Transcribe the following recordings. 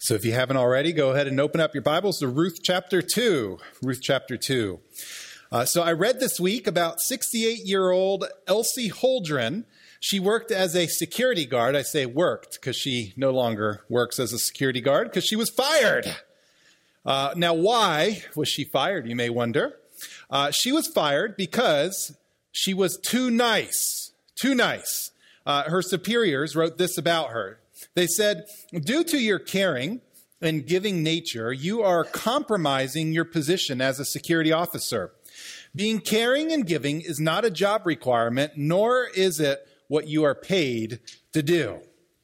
So if you haven't already, go ahead and open up your Bibles to Ruth chapter 2. Ruth chapter 2. So I read this week about 68-year-old Elsie Holdren. She worked as a security guard. I say worked because she no longer works as a security guard because she was fired. Now, why was she fired, you may wonder? She was fired because she was too nice. Too nice. Her superiors wrote this about her. They said, due to your caring and giving nature, you are compromising your position as a security officer. Being caring and giving is not a job requirement, nor is it what you are paid to do.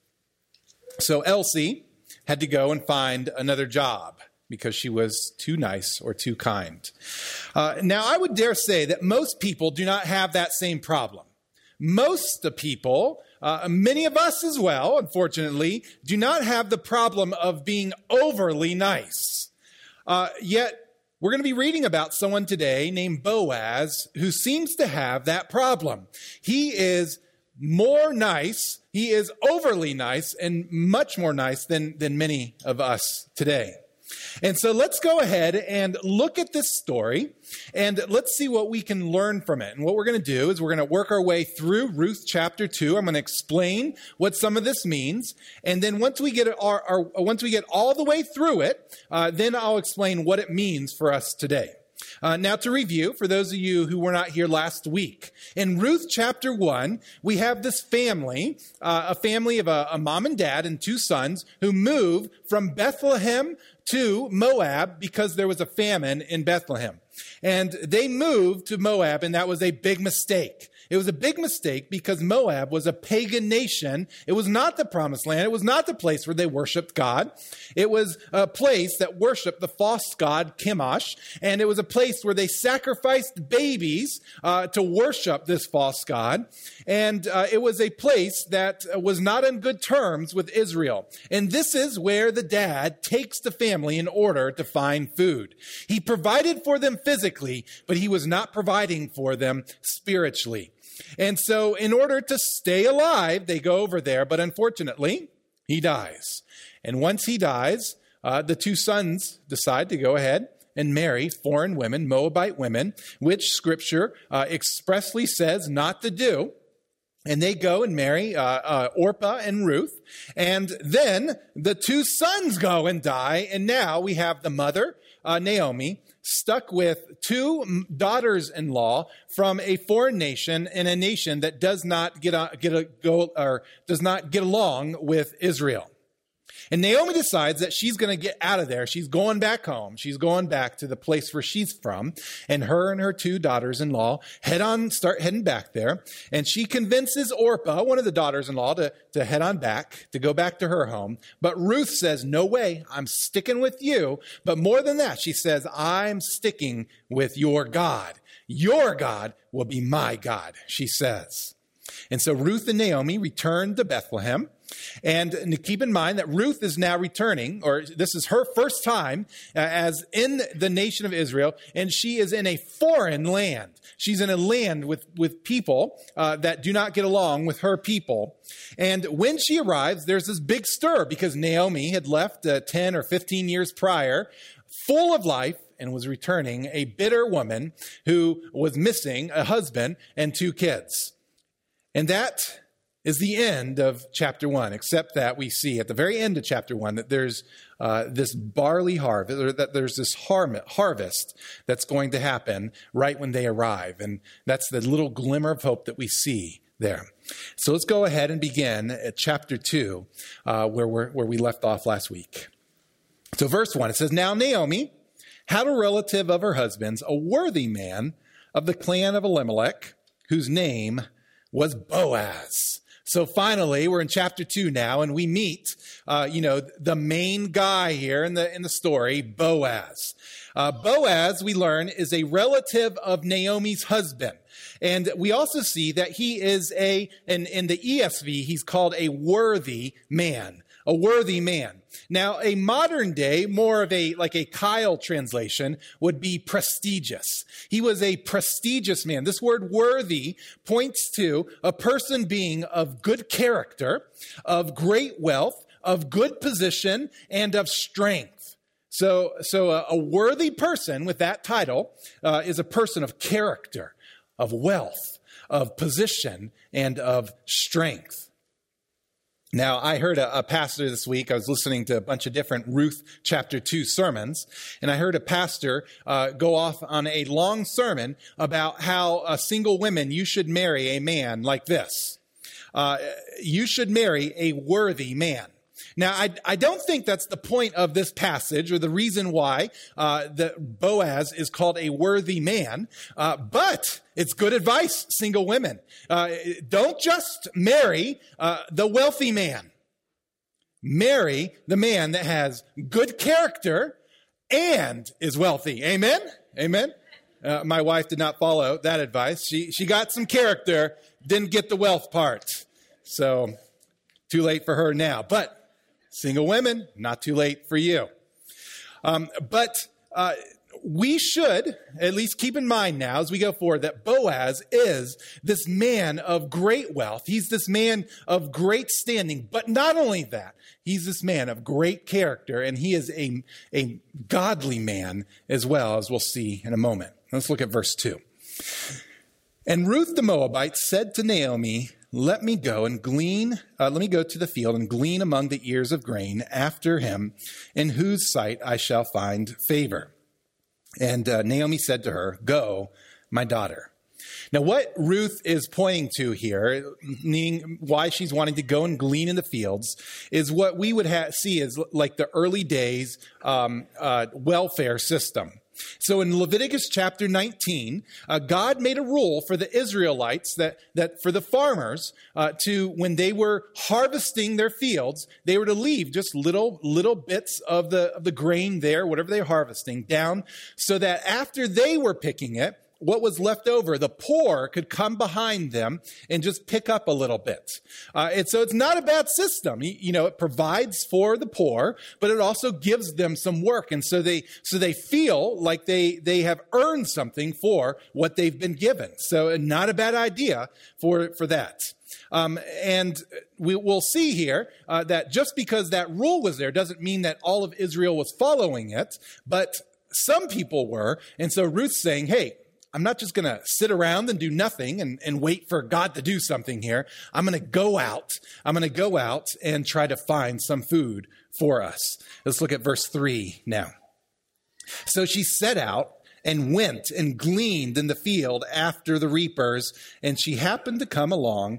So Elsie had to go and find another job because she was too nice or too kind. Now, I would dare say that most people do not have that same problem. Most people, many of us as well, unfortunately, do not have the problem of being overly nice. Yet, we're going to be reading about someone today named Boaz who seems to have that problem. He is more nice, he is overly nice, and much more nice than many of us today. And so let's go ahead and look at this story and let's see what we can learn from it. And what we're going to do is we're going to work our way through Ruth chapter 2. I'm going to explain what some of this means. And then once we get all the way through it, then I'll explain what it means for us today. Now to review, for those of you who were not here last week, in Ruth chapter 1, we have this family, a family of a mom and dad and two sons who move from Bethlehem to Moab because there was a famine in Bethlehem. And they moved to Moab, and that was a big mistake. It was a big mistake because Moab was a pagan nation. It was not the promised land. It was not the place where they worshiped God. It was a place that worshiped the false god Chemosh, and it was a place where they sacrificed babies to worship this false god. And it was a place that was not on good terms with Israel. And this is where the dad takes the family in order to find food. He provided for them physically, but he was not providing for them spiritually. And so in order to stay alive, they go over there, but unfortunately, he dies. And once he dies, the two sons decide to go ahead and marry foreign women, Moabite women, which Scripture expressly says not to do. And they go and marry Orpah and Ruth. And then the two sons go and die. And now we have the mother, Naomi, stuck with two daughters-in-law from a foreign nation and a nation that does not get along with Israel. And Naomi decides that she's going to get out of there. She's going back home. She's going back to the place where she's from. And her two daughters-in-law start heading back there. And she convinces Orpah, one of the daughters-in-law, to head on back, to go back to her home. But Ruth says, no way, I'm sticking with you. But more than that, she says, I'm sticking with your God. Your God will be my God, she says. And so Ruth and Naomi return to Bethlehem. And keep in mind that Ruth is now returning, or this is her first time as in the nation of Israel, and she is in a foreign land. She's in a land with people that do not get along with her people. And when she arrives, there's this big stir because Naomi had left 10 or 15 years prior, full of life, and was returning a bitter woman who was missing a husband and two kids. And that is the end of chapter 1, except that we see at the very end of chapter 1 that there's this barley harvest, or that there's this harvest that's going to happen right when they arrive. And that's the little glimmer of hope that we see there. So let's go ahead and begin at chapter 2, where we left off last week. So verse 1, it says, Now Naomi had a relative of her husband's, a worthy man of the clan of Elimelech, whose name was Boaz. So finally, we're in chapter 2 now, and we meet, the main guy here in the story, Boaz. Boaz, we learn, is a relative of Naomi's husband. And we also see that he is in the ESV, he's called a worthy man. A worthy man. Now, a modern day, more of a Kyle translation would be prestigious. He was a prestigious man. This word worthy points to a person being of good character, of great wealth, of good position and of strength. So a worthy person with that title is a person of character, of wealth, of position, and of strength. Now, I heard a pastor this week. I was listening to a bunch of different Ruth chapter 2 sermons, and I heard a pastor go off on a long sermon about how single women, you should marry a man like this. You should marry a worthy man. Now, I don't think that's the point of this passage or the reason why Boaz is called a worthy man, but it's good advice, single women. Don't just marry the wealthy man. Marry the man that has good character and is wealthy. Amen? Amen? My wife did not follow that advice. She got some character, didn't get the wealth part. So, too late for her now. But single women, not too late for you. But we should at least keep in mind now as we go forward that Boaz is this man of great wealth. He's this man of great standing. But not only that, he's this man of great character, and he is a godly man as well, as we'll see in a moment. Let's look at verse 2. And Ruth the Moabite said to Naomi, let me go to the field and glean among the ears of grain after him, in whose sight I shall find favor. And Naomi said to her, go, my daughter. Now, what Ruth is pointing to here, meaning why she's wanting to go and glean in the fields, is what we would see as like the early days welfare system. So in Leviticus chapter 19, God made a rule for the Israelites that for the farmers when they were harvesting their fields, they were to leave just little bits of the grain there, whatever they're harvesting, down, so that after they were picking it, what was left over, the poor could come behind them and just pick up a little bit. And so it's not a bad system. It provides for the poor, but it also gives them some work. And so they feel like they have earned something for what they've been given. So not a bad idea for that. And we'll see here that just because that rule was there doesn't mean that all of Israel was following it, but some people were. And so Ruth's saying, hey, I'm not just going to sit around and do nothing and wait for God to do something here. I'm going to go out. I'm going to go out and try to find some food for us. Let's look at verse 3 now. So she set out and went and gleaned in the field after the reapers, and she happened to come to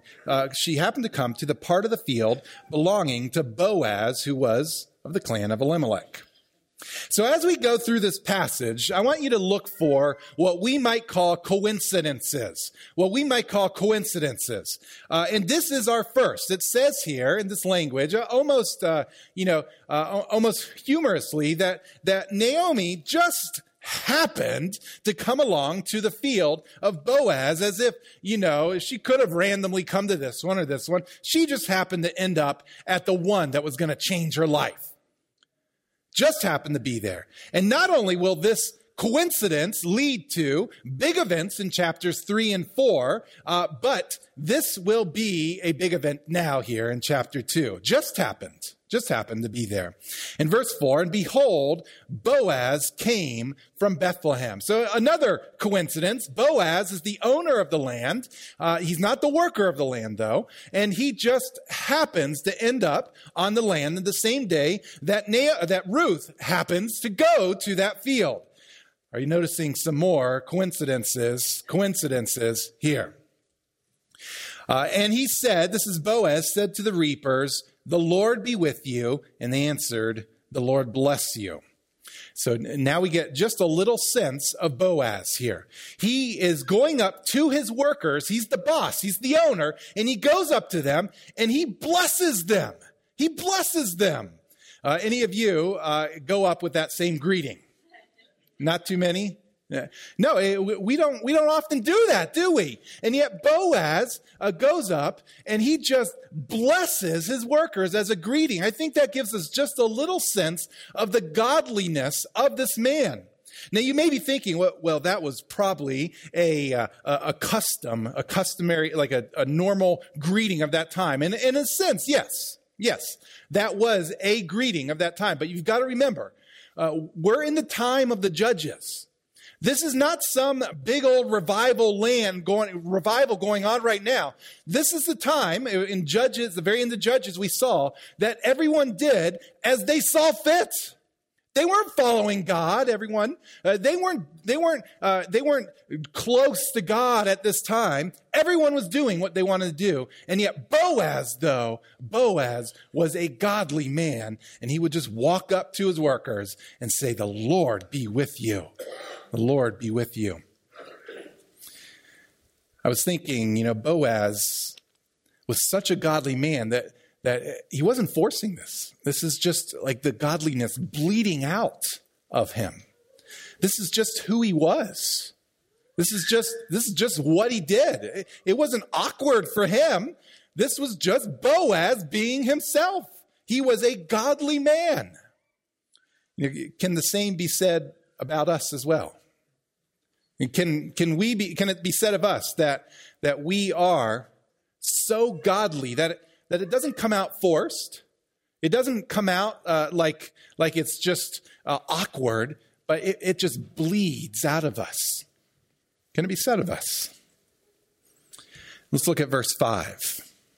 the part of the field belonging to Boaz, who was of the clan of Elimelech. So as we go through this passage, I want you to look for what we might call coincidences. And this is our first. It says here in this language, almost humorously, that Naomi just happened to come along to the field of Boaz, as if, she could have randomly come to this one or this one. She just happened to end up at the one that was going to change her life. Just happened to be there. And not only will this coincidence lead to big events in chapters 3 and 4, but this will be a big event now here in chapter 2. Just happened to be there. In verse 4, and behold, Boaz came from Bethlehem. So another coincidence. Boaz is the owner of the land. He's not the worker of the land, though. And he just happens to end up on the land in the same day that Ruth happens to go to that field. Are you noticing some more coincidences here? And he said, this is Boaz, said to the reapers, the Lord be with you. And they answered, the Lord bless you. So now we get just a little sense of Boaz here. He is going up to his workers. He's the boss. He's the owner. And he goes up to them and he blesses them. Any of you go up with that same greeting? Not too many? No, we don't often do that, do we? And yet Boaz goes up and he just blesses his workers as a greeting. I think that gives us just a little sense of the godliness of this man. Now you may be thinking, well, that was probably a customary, like a normal greeting of that time. And in a sense, yes. Yes, that was a greeting of that time. But you've got to remember, we're in the time of the Judges. This is not some big old revival going on right now. This is the time in Judges, the very end of Judges, we saw that everyone did as they saw fit. They weren't following God, everyone. They weren't close to God at this time. Everyone was doing what they wanted to do. And yet Boaz was a godly man, and he would just walk up to his workers and say, "The Lord be with you. The Lord be with you." I was thinking, Boaz was such a godly man that he wasn't forcing this. This is just like the godliness bleeding out of him. This is just who he was. This is just what he did. It wasn't awkward for him. This was just Boaz being himself. He was a godly man. Can the same be said about us as well? Can it be said of us that we are so godly that it doesn't come out forced? It doesn't come out like it's just awkward, but it just bleeds out of us. Can it be said of us? Let's look at verse 5.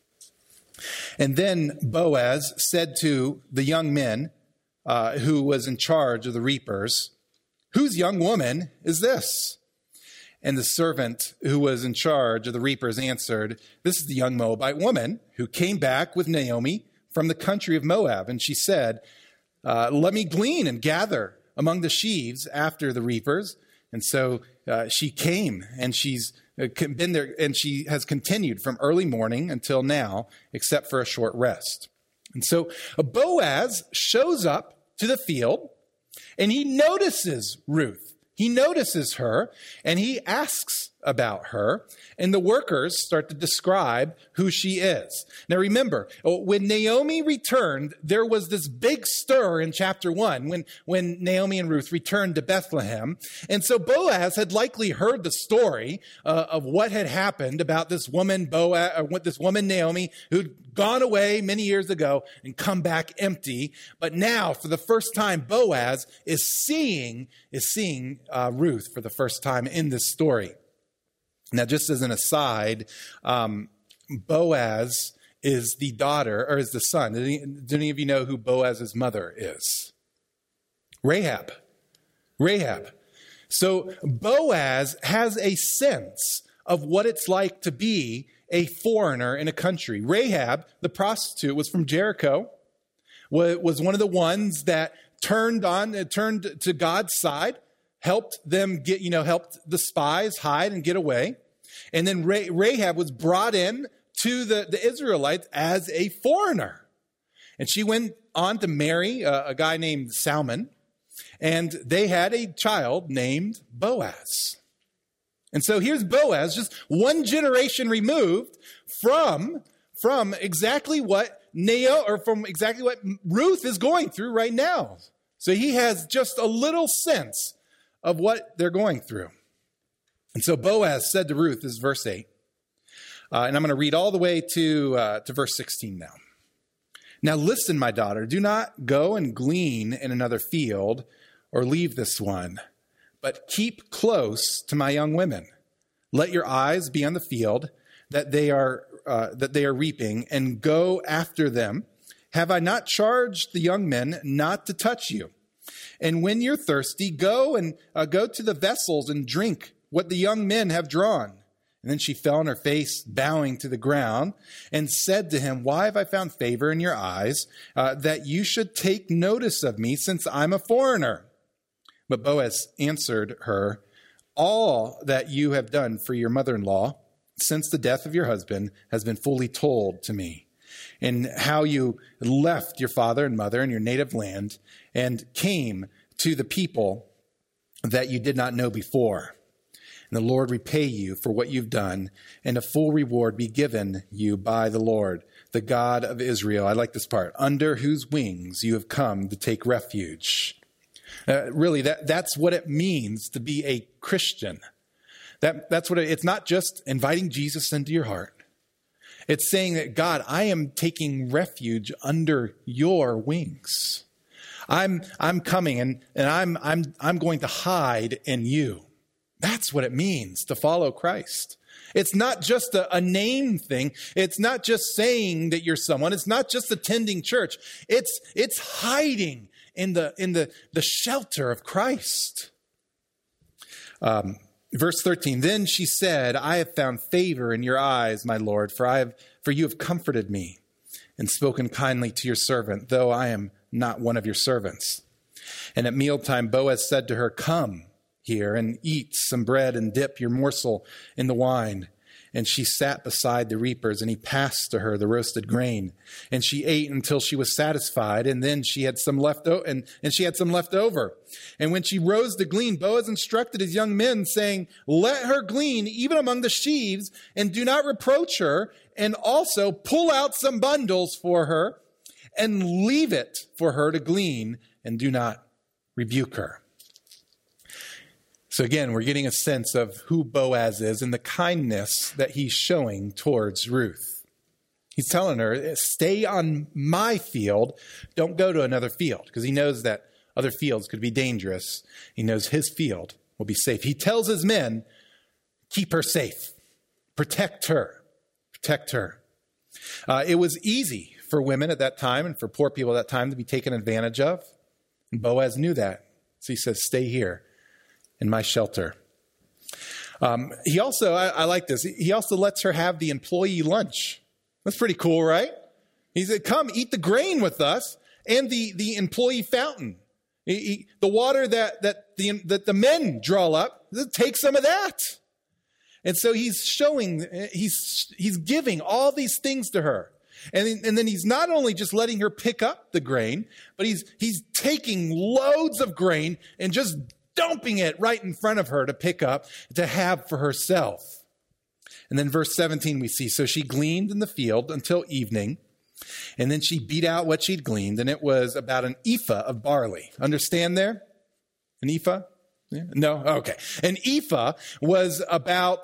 And then Boaz said to the young men who was in charge of the reapers, "Whose young woman is this?" And the servant who was in charge of the reapers answered, "This is the young Moabite woman who came back with Naomi from the country of Moab." And she said, "Let me glean and gather among the sheaves after the reapers." And so she came, and she's been there, and she has continued from early morning until now, except for a short rest. And so Boaz shows up to the field, and he notices Ruth. He notices her, and he asks about her, and the workers start to describe who she is. Now remember, when Naomi returned, there was this big stir in chapter 1 when Naomi and Ruth returned to Bethlehem. And so Boaz had likely heard the story of what had happened about this woman Naomi, who'd gone away many years ago and come back empty. But now, for the first time, Boaz is seeing Ruth for the first time in this story. Now, just as an aside, Boaz is the daughter, or is the son. Do any of you know who Boaz's mother is? Rahab. So Boaz has a sense of what it's like to be a foreigner in a country. Rahab, the prostitute, was from Jericho, was one of the ones that turned to God's side, helped the spies hide and get away. And then Rahab was brought in to the Israelites as a foreigner. And she went on to marry a guy named Salmon, and they had a child named Boaz. And so here's Boaz, just one generation removed from exactly what Ruth is going through right now. So he has just a little sense of what they're going through. And so Boaz said to Ruth, this is verse 8, and I'm going to read all the way to verse 16 now. "Now listen, my daughter, do not go and glean in another field or leave this one, but keep close to my young women. Let your eyes be on the field that they are reaping, and go after them. Have I not charged the young men not to touch you? And when you're thirsty, go to the vessels and drink what the young men have drawn." And then she fell on her face, bowing to the ground, and said to him, "Why have I found favor in your eyes, that you should take notice of me, since I'm a foreigner?" But Boaz answered her, "All that you have done for your mother-in-law since the death of your husband has been fully told to me, and how you left your father and mother and your native land and came to the people that you did not know before. And the Lord repay you for what you've done, and a full reward be given you by the Lord, the God of Israel." I like this part. "Under whose wings you have come to take refuge." Really, that's what it means to be a Christian. That's what it's not just inviting Jesus into your heart. It's saying that, God, I am taking refuge under your wings. I'm coming and I'm going to hide in you. That's what it means to follow Christ. It's not just a name thing. It's not just saying that you're someone. It's not just attending church. It's hiding in the shelter of Christ. Verse 13, then she said, I have found favor in your eyes, my Lord, for you have comforted me and spoken kindly to your servant, though I am not one of your servants. And at mealtime, Boaz said to her, come here and eat some bread and dip your morsel in the wine. And she sat beside the reapers, and he passed to her the roasted grain. And she ate until she was satisfied, and then she had some left and she had some left over. And when she rose to glean, Boaz instructed his young men, saying, let her glean even among the sheaves, and do not reproach her, and also pull out some bundles for her, and leave it for her to glean, and do not rebuke her. So again, we're getting a sense of who Boaz is and the kindness that he's showing towards Ruth. He's telling her, stay on my field. Don't go to another field, because he knows that other fields could be dangerous. He knows his field will be safe. He tells his men, keep her safe. Protect her. Protect her. It was easy for women at that time and for poor people at that time to be taken advantage of. And Boaz knew that. So he says, stay here in my shelter. He also, I like this, he also lets her have the employee lunch. That's pretty cool, right? He said, come eat the grain with us and the employee fountain. The water that the men draw up, take some of that. And so he's showing, he's giving all these things to her. And then he's not only just letting her pick up the grain, but he's taking loads of grain and just dumping it right in front of her to pick up, to have for herself. And then verse 17 we see, so she gleaned in the field until evening, and then she beat out what she'd gleaned, and it was about an ephah of barley. Understand there? An ephah? Yeah? No? Okay. An ephah was about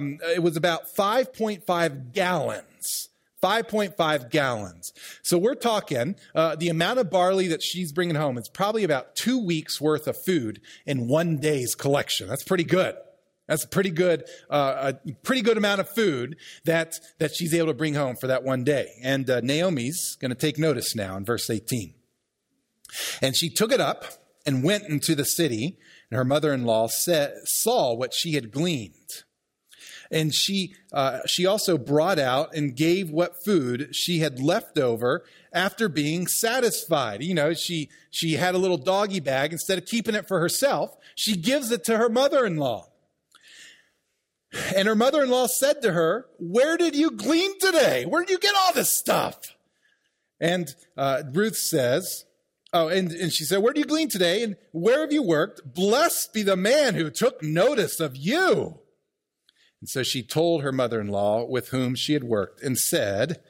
5.5 gallons. 5.5 gallons. So we're talking the amount of barley that she's bringing home. It's probably about 2 weeks worth of food in one day's collection. That's pretty good. That's a pretty good amount of food that she's able to bring home for that one day. And Naomi's going to take notice now in verse 18. And she took it up and went into the city, and her mother-in-law saw what she had gleaned. And she also brought out and gave what food she had left over after being satisfied. You know, she had a little doggy bag. Instead of keeping it for herself, she gives it to her mother-in-law. And her mother-in-law said to her, where did you glean today? Where did you get all this stuff? And Ruth says, and she said, where do you glean today? And where have you worked? Blessed be the man who took notice of you. And so she told her mother-in-law with whom she had worked and said,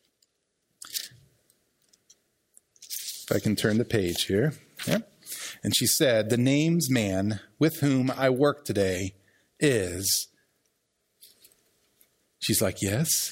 if I can turn the page here. Yeah. And she said, the name's man with whom I work today is, she's like, yes,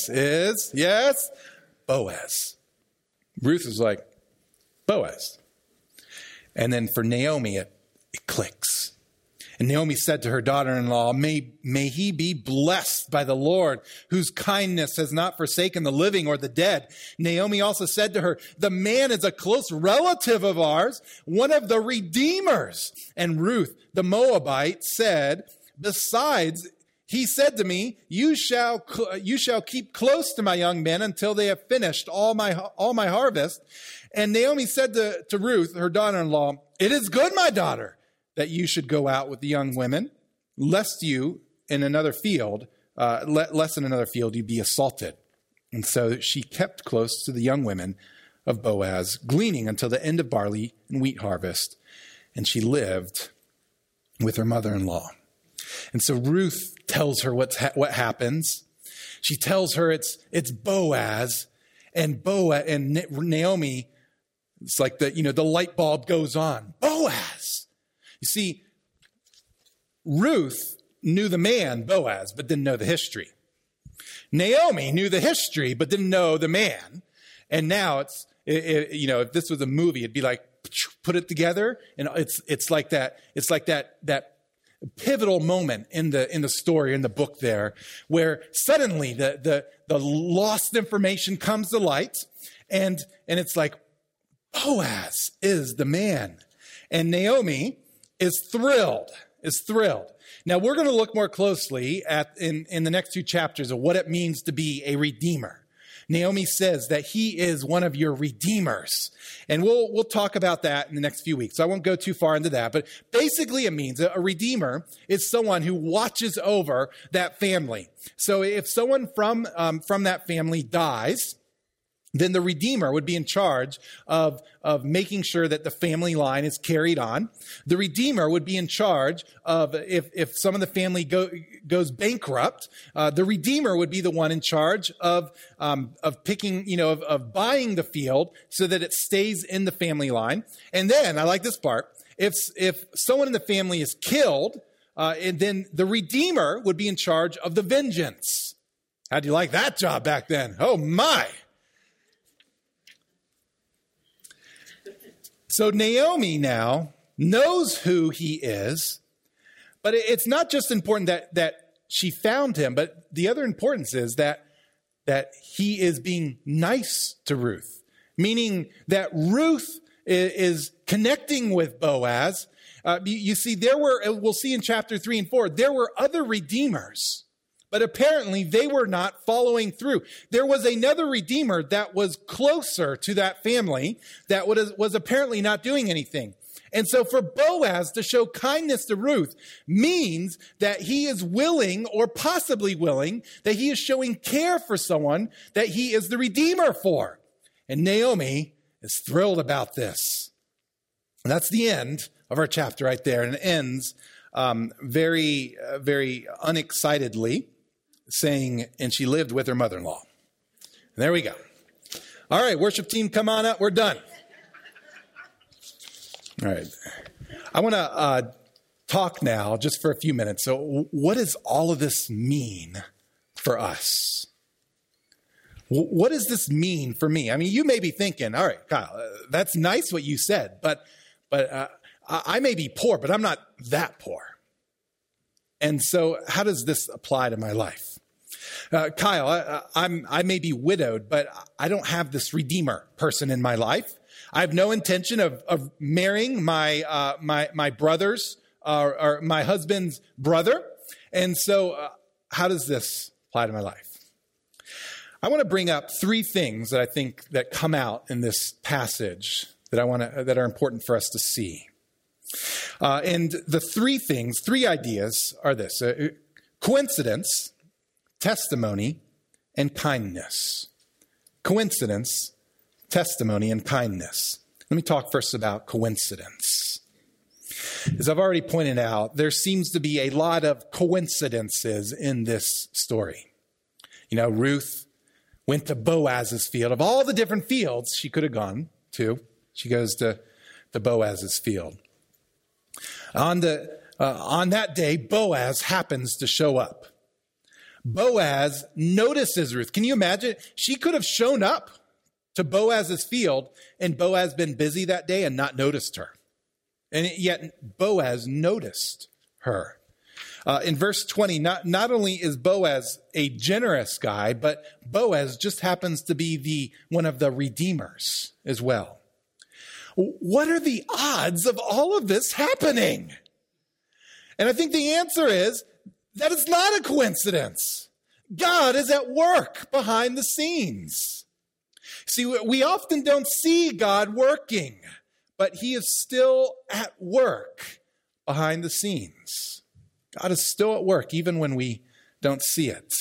Boaz. Ruth is like, Boaz. And then for Naomi, it clicks. And Naomi said to her daughter-in-law, may he be blessed by the Lord, whose kindness has not forsaken the living or the dead. Naomi also said to her, the man is a close relative of ours, one of the redeemers. And Ruth, the Moabite, said, besides, he said to me, you shall keep close to my young men until they have finished all my harvest. And Naomi said to Ruth, her daughter-in-law, it is good, my daughter, that you should go out with the young women, lest you in another field, lest in another field you be assaulted. And so she kept close to the young women of Boaz, gleaning until the end of barley and wheat harvest. And she lived with her mother-in-law. And so Ruth tells her what happens. She tells her it's Boaz, and Naomi. It's like the light bulb goes on. Boaz. You see, Ruth knew the man, Boaz, but didn't know the history. Naomi knew the history, but didn't know the man. And now if this was a movie, it'd be like, put it together. And it's like that pivotal moment in the story, in the book there, where suddenly the lost information comes to light. And it's like, Boaz is the man. And Naomi is thrilled. Now, we're going to look more closely in the next two chapters of what it means to be a redeemer. Naomi says that he is one of your redeemers. And we'll talk about that in the next few weeks. So I won't go too far into that. But basically it means a redeemer is someone who watches over that family. So if someone from that family dies, then the redeemer would be in charge of making sure that the family line is carried on. The redeemer would be in charge of if some of the family goes bankrupt, the redeemer would be the one in charge of picking, of buying the field so that it stays in the family line. And then, I like this part, if someone in the family is killed, and then the redeemer would be in charge of the vengeance. How'd you like that job back then? Oh my! So Naomi now knows who he is, but it's not just important that she found him, but the other importance is that he is being nice to Ruth, meaning that Ruth is connecting with Boaz. You see, we'll see in chapter 3 and 4, there were other redeemers, but apparently they were not following through. There was another redeemer that was closer to that family that was apparently not doing anything. And so for Boaz to show kindness to Ruth means that he is willing, or possibly willing, that he is showing care for someone that he is the redeemer for. And Naomi is thrilled about this. And that's the end of our chapter right there. And it ends very, very unexcitedly, saying, and she lived with her mother-in-law. There we go. All right, worship team, come on up. We're done. All right. I want to talk now just for a few minutes. So what does all of this mean for us? What does this mean for me? I mean, you may be thinking, all right, Kyle, that's nice what you said, but I may be poor, but I'm not that poor. And so how does this apply to my life? Kyle, I may be widowed, but I don't have this redeemer person in my life. I have no intention of marrying my brother's or my husband's brother. And so how does this apply to my life? I want to bring up three things that I think that come out in this passage that are important for us to see. And the three ideas are this: coincidence, testimony, and kindness. Coincidence, testimony, and kindness. Let me talk first about coincidence. As I've already pointed out, there seems to be a lot of coincidences in this story. Ruth went to Boaz's field. Of all the different fields she could have gone to, she goes to Boaz's field. On that day, Boaz happens to show up. Boaz notices Ruth. Can you imagine? She could have shown up to Boaz's field and Boaz been busy that day and not noticed her. And yet Boaz noticed her. In verse 20, not only is Boaz a generous guy, but Boaz just happens to be one of the redeemers as well. What are the odds of all of this happening? And I think the answer is that it's not a coincidence. God is at work behind the scenes. See, we often don't see God working, but he is still at work behind the scenes. God is still at work, even when we don't see it.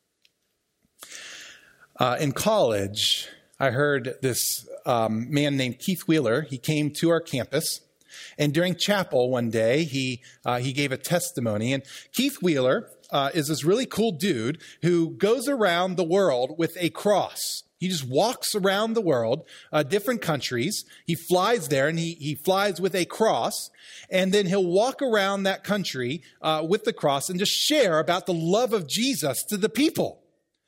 In college, I heard this man named Keith Wheeler. He came to our campus, and during chapel one day, he gave a testimony. And Keith Wheeler is this really cool dude who goes around the world with a cross. He just walks around the world, different countries. He flies there, and he flies with a cross. And then he'll walk around that country with the cross and just share about the love of Jesus to the people.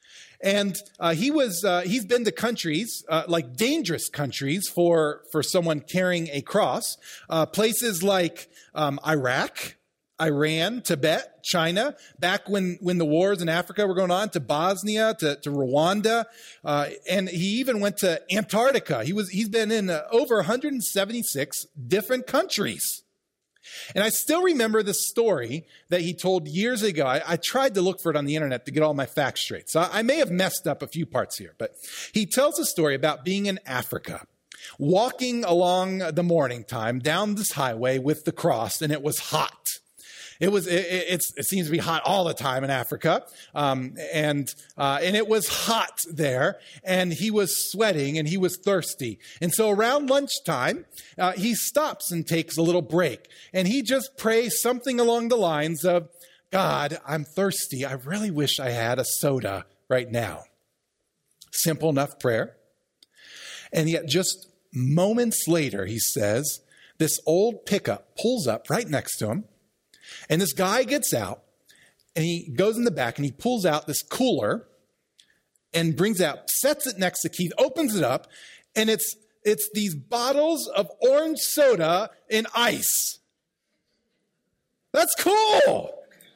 And he's been to countries, like dangerous countries for someone carrying a cross, places like Iraq, Iran, Tibet, China, back when the wars in Africa were going on, to Bosnia, to Rwanda, and he even went to Antarctica. He's been in over 176 different countries. And I still remember the story that he told years ago. I tried to look for it on the internet to get all my facts straight. So I may have messed up a few parts here, but he tells a story about being in Africa, walking along the morning time down this highway with the cross, and it was hot. It seems to be hot all the time in Africa. And it was hot there, and he was sweating and he was thirsty. And so around lunchtime, he stops and takes a little break, and he just prays something along the lines of, God, I'm thirsty. I really wish I had a soda right now. Simple enough prayer. And yet just moments later, he says, this old pickup pulls up right next to him. And this guy gets out, and he goes in the back, and he pulls out this cooler and sets it next to Keith, opens it up, and it's these bottles of orange soda and ice. That's cool.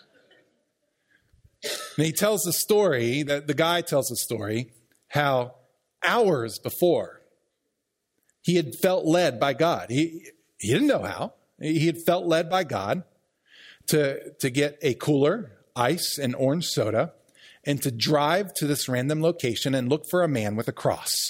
And he tells the story, the guy tells the story, how hours before he had felt led by God. He didn't know how. He had felt led by God to get a cooler, ice, and orange soda, and to drive to this random location and look for a man with a cross.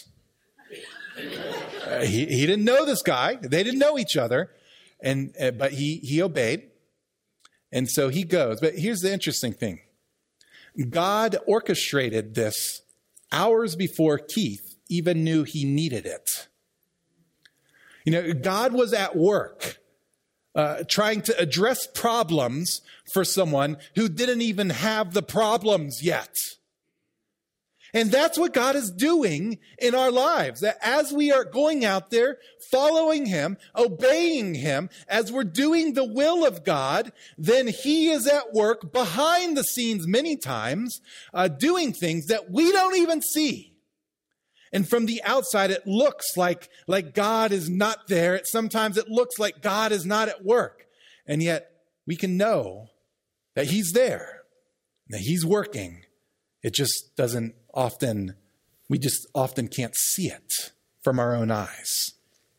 He didn't know this guy. They didn't know each other, but he obeyed. And so he goes. But here's the interesting thing. God orchestrated this hours before Keith even knew he needed it. You know, God was at work trying to address problems for someone who didn't even have the problems yet. And that's what God is doing in our lives. That as we are going out there, following him, obeying him, as we're doing the will of God, then he is at work behind the scenes many times, doing things that we don't even see. And from the outside, it looks like God is not there. Sometimes it looks like God is not at work. And yet we can know that he's there, that he's working. It just doesn't often, we just often can't see it from our own eyes.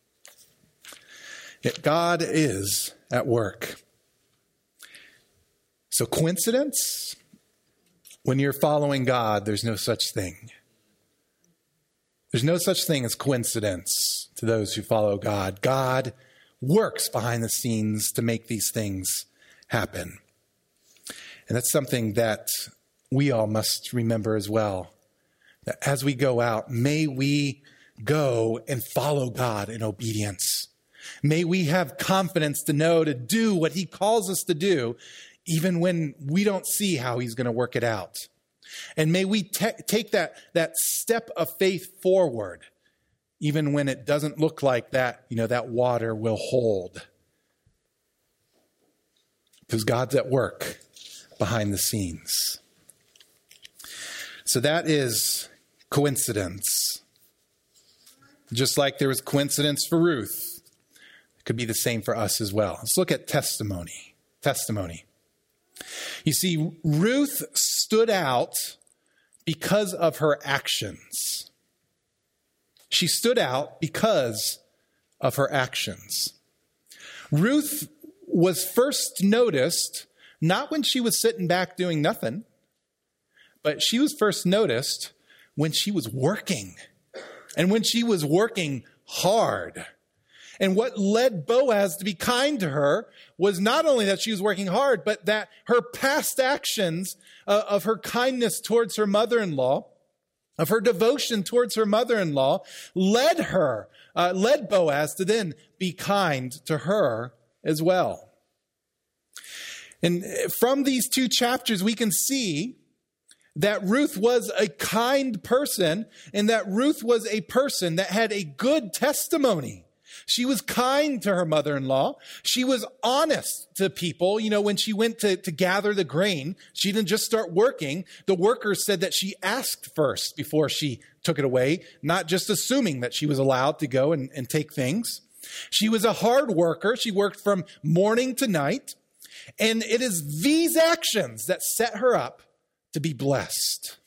Yet God is at work. So coincidence? When you're following God, there's no such thing. There's no such thing as coincidence to those who follow God. God works behind the scenes to make these things happen. And that's something that we all must remember as well. That as we go out, may we go and follow God in obedience. May we have confidence to know to do what he calls us to do, even when we don't see how he's going to work it out. And may we take that step of faith forward, even when it doesn't look like that water will hold. Because God's at work behind the scenes. So that is coincidence. Just like there was coincidence for Ruth, it could be the same for us as well. Let's look at testimony. You see, Ruth stood out because of her actions. She stood out because of her actions. Ruth was first noticed not when she was sitting back doing nothing, but she was first noticed when she was working, and when she was working hard. And what led Boaz to be kind to her was not only that she was working hard, but that her past actions of her kindness towards her mother-in-law, of her devotion towards her mother-in-law, led Boaz to then be kind to her as well. And from these two chapters, we can see that Ruth was a kind person, and that Ruth was a person that had a good testimony. She was kind to her mother-in-law. She was honest to people. You know, when she went to gather the grain, she didn't just start working. The workers said that she asked first before she took it away, not just assuming that she was allowed to go and take things. She was a hard worker. She worked from morning to night. And it is these actions that set her up to be blessed.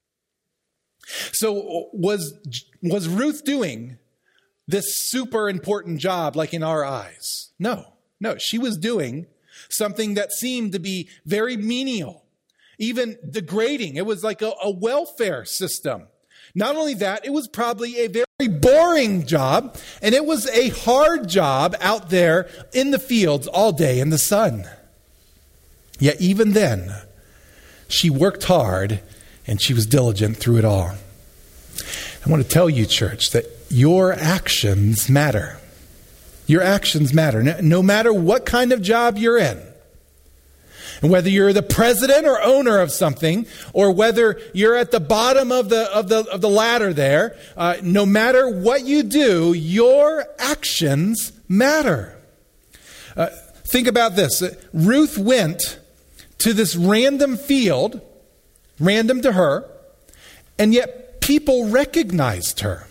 So was Ruth doing this super important job like in our eyes? No, she was doing something that seemed to be very menial, even degrading. It was like a welfare system. Not only that, it was probably a very boring job, and it was a hard job out there in the fields all day in the sun. Yet even then, she worked hard and she was diligent through it all. I want to tell you, church, that your actions matter. Your actions matter. No matter what kind of job you're in, and whether you're the president or owner of something, or whether you're at the bottom of the ladder there, no matter what you do, your actions matter. Think about this. Ruth went to this random field, random to her, and yet people recognized her.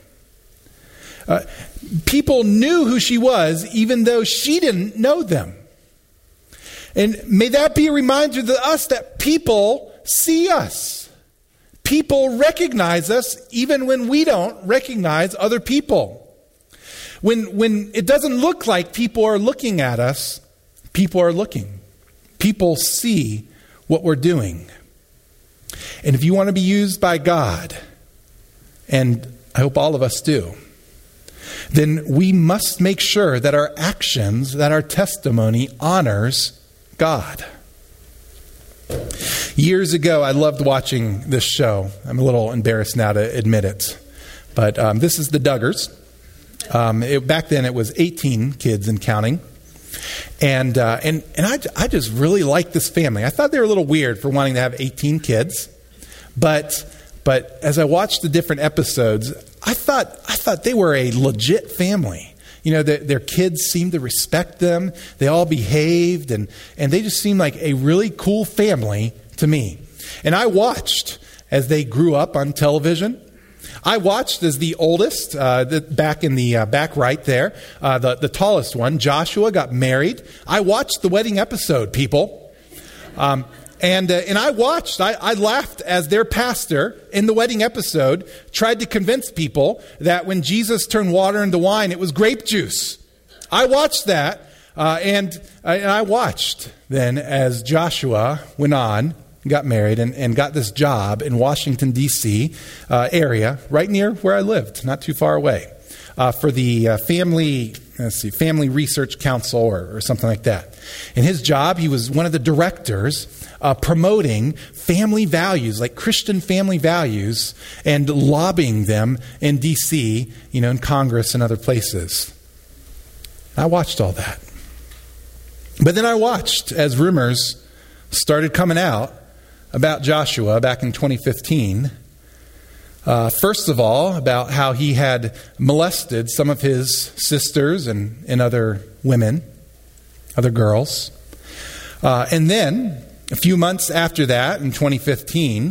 People knew who she was, even though she didn't know them. And may that be a reminder to us that people see us. People recognize us even when we don't recognize other people. When it doesn't look like people are looking at us, people are looking. People see what we're doing. And if you want to be used by God, and I hope all of us do, then we must make sure that our actions, that our testimony honors God. Years ago, I loved watching this show. I'm a little embarrassed now to admit it. But this is the Duggars. Back then, it was 18 kids and counting. And I just really liked this family. I thought they were a little weird for wanting to have 18 kids. But as I watched the different episodes, I thought they were a legit family. You know, their kids seemed to respect them. They all behaved, and they just seemed like a really cool family to me. And I watched as they grew up on television. I watched as the oldest, back in the back right there, the tallest one, Joshua, got married. I watched the wedding episode, people. And I watched, I laughed as their pastor in the wedding episode tried to convince people that when Jesus turned water into wine, it was grape juice. I watched that, and I watched then as Joshua went on, got married, and got this job in Washington, D.C. Area, right near where I lived, not too far away, for the Family Research Council or something like that. In his job, he was one of the directors promoting family values, like Christian family values, and lobbying them in D.C., in Congress and other places. I watched all that. But then I watched as rumors started coming out about Joshua back in 2015. First of all, about how he had molested some of his sisters and other women, other girls. And then, a few months after that, in 2015,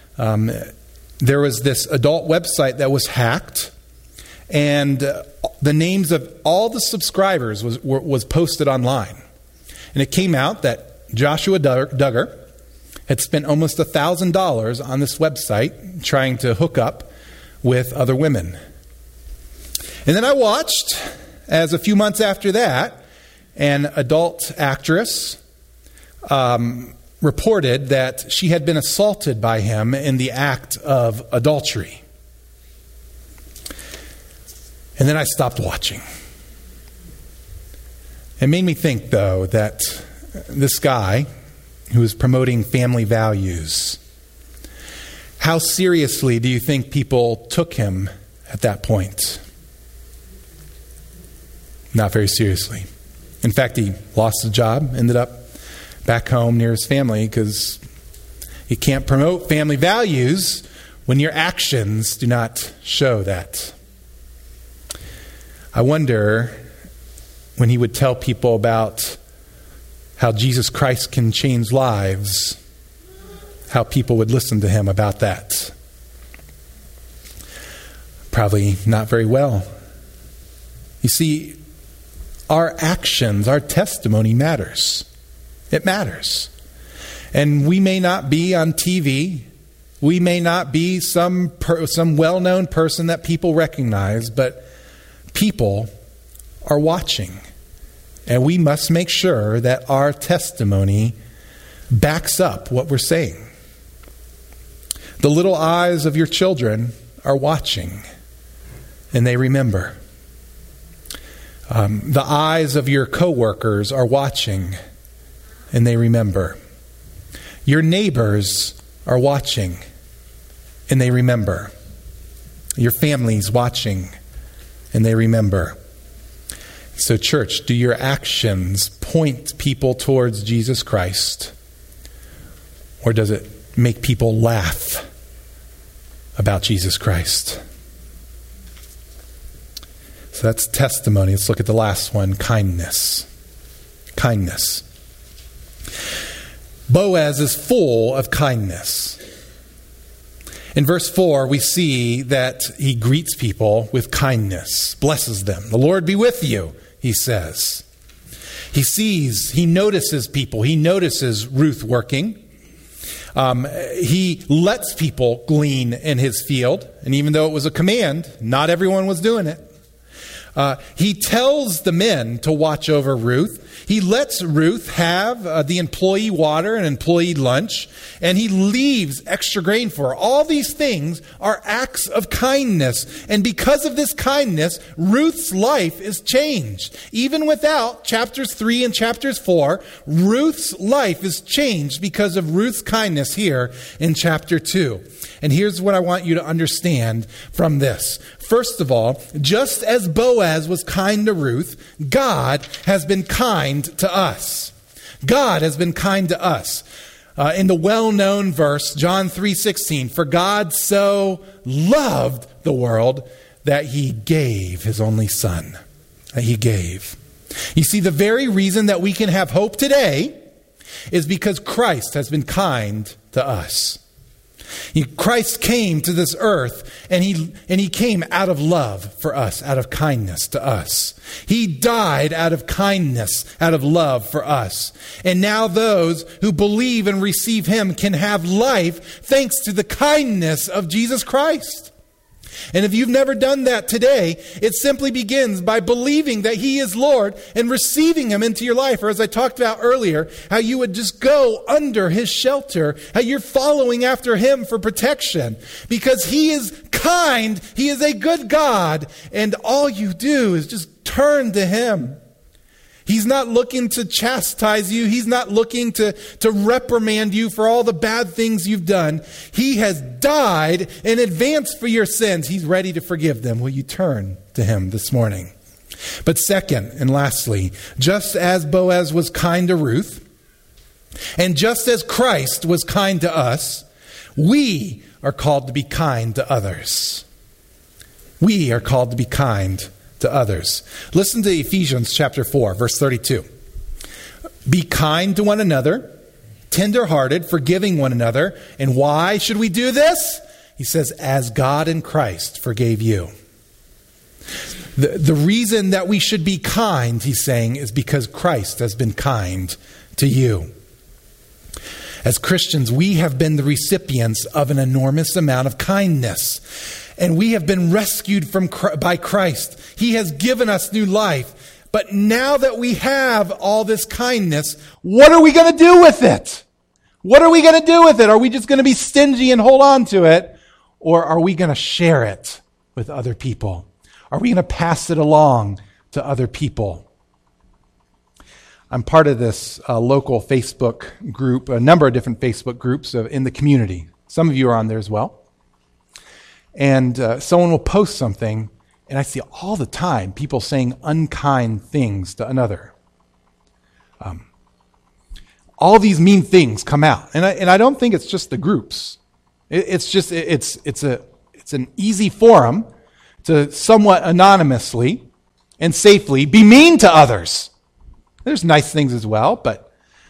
there was this adult website that was hacked, and the names of all the subscribers was posted online. And it came out that Joshua Duggar had spent almost $1,000 on this website trying to hook up with other women. And then I watched, as a few months after that, an adult actress reported that she had been assaulted by him in the act of adultery. And then I stopped watching. It made me think, though, that this guy who was promoting family values, how seriously do you think people took him at that point? Not very seriously. In fact, he lost his job, ended up back home near his family, because you can't promote family values when your actions do not show that. I wonder when he would tell people about how Jesus Christ can change lives, how people would listen to him about that. Probably not very well. You see, our actions, our testimony matters. It matters. And we may not be on TV. We may not be some well-known person that people recognize, but people are watching. And we must make sure that our testimony backs up what we're saying. The little eyes of your children are watching, and they remember. The eyes of your coworkers are watching, and they remember. Your neighbors are watching, and they remember. Your family's watching, and they remember. So, church, do your actions point people towards Jesus Christ? Or does it make people laugh about Jesus Christ? So that's testimony. Let's look at the last one, kindness. Kindness. Boaz is full of kindness. In verse 4, we see that he greets people with kindness, blesses them. The Lord be with you, he says. He notices people. He notices Ruth working. He lets people glean in his field. And even though it was a command, not everyone was doing it. He tells the men to watch over Ruth. He lets Ruth have the employee water and employee lunch, and he leaves extra grain for her. All these things are acts of kindness. And because of this kindness, Ruth's life is changed. Even without chapters 3 and chapters 4, Ruth's life is changed because of Ruth's kindness here in chapter 2. And here's what I want you to understand from this. First of all, just as Boaz was kind to Ruth, God has been kind to us. God has been kind to us. In the well-known verse, John 3:16, for God so loved the world that he gave his only son. He gave. You see, the very reason that we can have hope today is because Christ has been kind to us. Christ came to this earth, and he came out of love for us, out of kindness to us. He died out of kindness, out of love for us. And now those who believe and receive him can have life thanks to the kindness of Jesus Christ. And if you've never done that today, it simply begins by believing that he is Lord and receiving him into your life. Or as I talked about earlier, how you would just go under his shelter, how you're following after him for protection. Because he is kind, he is a good God, and all you do is just turn to him. He's not looking to chastise you. He's not looking to reprimand you for all the bad things you've done. He has died in advance for your sins. He's ready to forgive them. Will you turn to him this morning? But second and lastly, just as Boaz was kind to Ruth, and just as Christ was kind to us, we are called to be kind to others. We are called to be kind to others. Listen to Ephesians chapter 4, verse 32. Be kind to one another, tender-hearted, forgiving one another. And why should we do this? He says, as God in Christ forgave you. The reason that we should be kind, he's saying, is because Christ has been kind to you. As Christians, we have been the recipients of an enormous amount of kindness. And we have been rescued by Christ. He has given us new life. But now that we have all this kindness, what are we going to do with it? What are we going to do with it? Are we just going to be stingy and hold on to it? Or are we going to share it with other people? Are we going to pass it along to other people? I'm part of this local Facebook group, a number of different Facebook groups in the community. Some of you are on there as well. And someone will post something, and I see all the time people saying unkind things to another. All these mean things come out, and I don't think it's just the groups. It's an easy forum to somewhat anonymously and safely be mean to others. There's nice things as well, but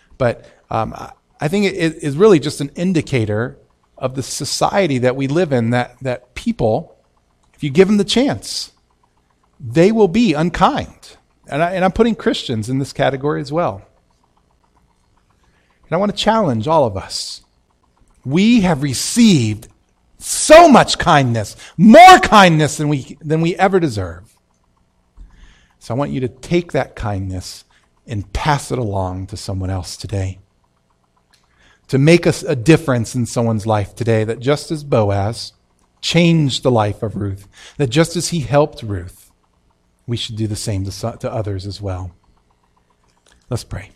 I think it is really just an indicator of the society that we live in, that people, if you give them the chance, they will be unkind. And I'm putting Christians in this category as well. And I want to challenge all of us. We have received so much kindness, more kindness than we ever deserve. So I want you to take that kindness and pass it along to someone else today. To make us a difference in someone's life today, that just as Boaz changed the life of Ruth, that just as he helped Ruth, we should do the same to others as well. Let's pray.